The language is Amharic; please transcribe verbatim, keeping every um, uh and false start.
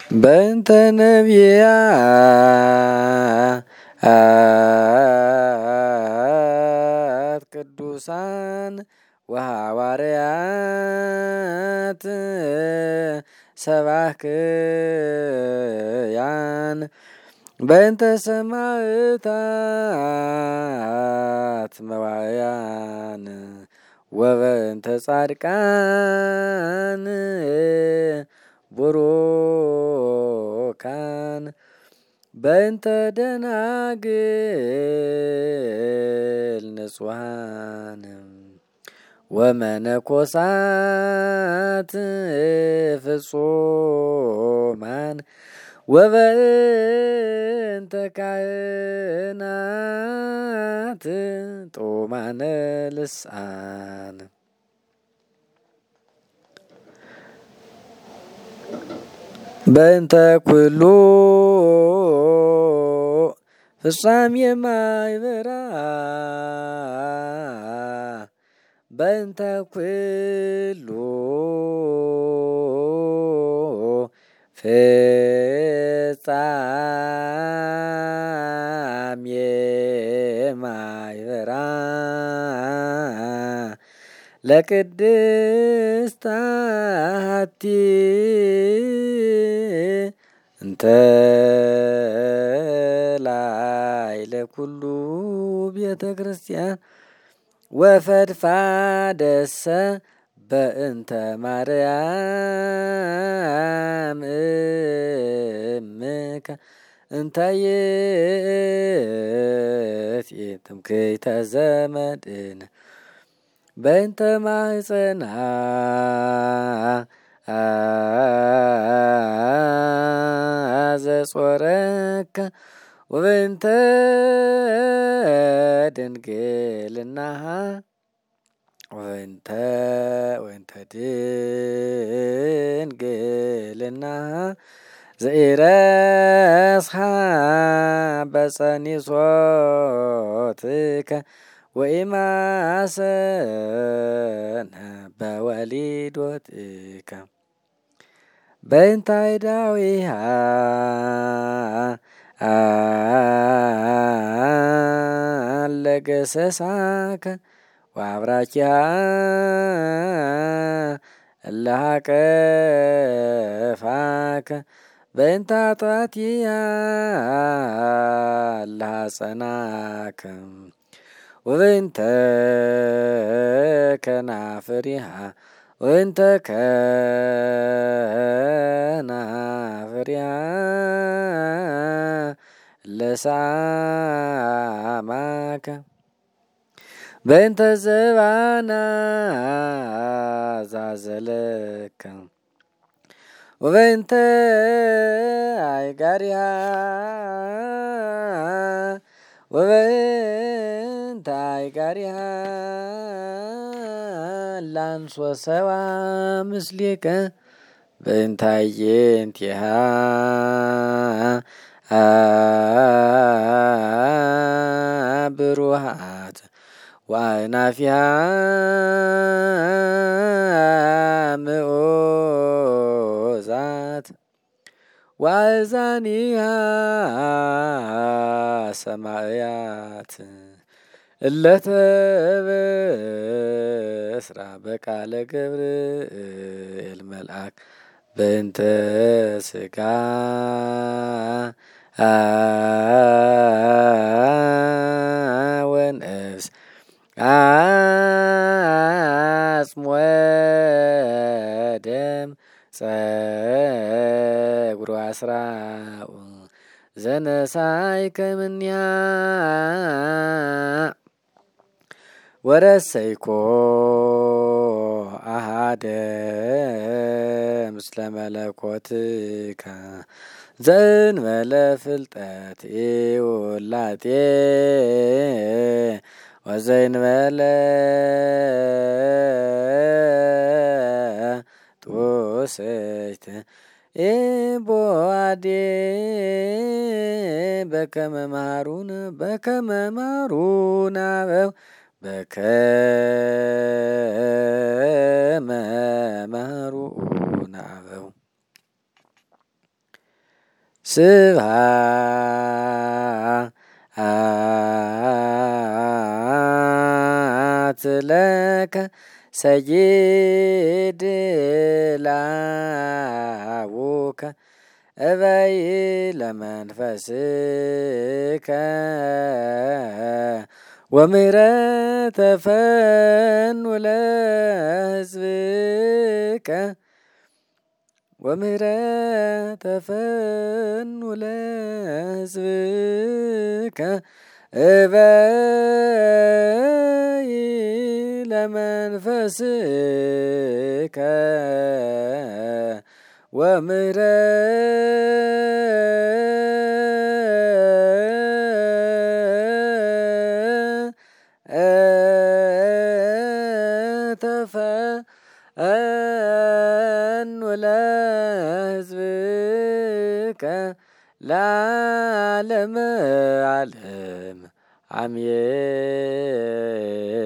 በእንተ ነቢያት ቅዱሳን ወሐዋርያት ሰባክያን በእንተ ሰማዕታት መዋዕያን ወበእንተ ጻድቃን ቡሩካን በእንተ ደናግል ንጹሐን ወመነኮሳት ፍጹማን ወበእንተ ካህናት ጡማነ ልሳን በእንተ ኩሉ ፍጻሜ ማኅበራ በእንተ ኩሉ ፍጻሜ ማኅበራ ለቅድስት አሐቲ እንተ ላዕለ ኩሉ ቤተ ክርስቲያን ወፈድፋደሰ በእንተ ማርያም እምከ እንተ ይእቲ ትምክሕተ ዘመድነ በእንተ ማኅፀና ዘጾረከ ወበእንተ ድንግልናሃ ወእንተ ወእንተ ድንግልናሃ ዘኢረስሓ በጸኒሶትከ ወኢማሰነ በወሊዶትከ በእንተ እዳዊሃ ለገሰሳከ ወአብራኪሃ እለሃቀፋከ በእንተ ኃጢአትሃ እለሃጸናከ ወበእንተ ከናፍሪሃ ወእንተ ከናፍሪሃ ለሳማከ በእንተ ዘባና ዛዘለከ ወበእንተ አይጋሪሃ ወበእንተ አይጋሪሃ ላንሶ ሰባ ምስሌከ በእንተ አየንቲሃ ብሩሃት ወአእናፊሃ ምዑዛት ወአእዛኒሃ ሰማዕያት እለተበስራ በቃለ ገብርኤል መልአክ በእንተ ሥጋ ወነፍስ አጽም ወደም ጸጉር አስራኡ ዘነሳይከ እምኔሃ ወረሰይኮ አሐደ ምስለ መለኮትከ ዘእንበለ ፍልጠት ውላጤ ወዘእንበለ ጡስት ኢቦአዴ በከመ መሃሩነ በከመ መሃሩነ አበው በከመ መሃሩነ አበው ስብሐት ለከ ሰይድ ላቡከ እበይ ለመንፈስከ ወምህረተ ፈኑ ለሕዝብከ ወምህረተ ፈኑ ለሕዝብከ እበይ ለመንፈስከ ወምህረተ ፈኑ ለሕዝብከ ለዓለመ ዓለም አሜን።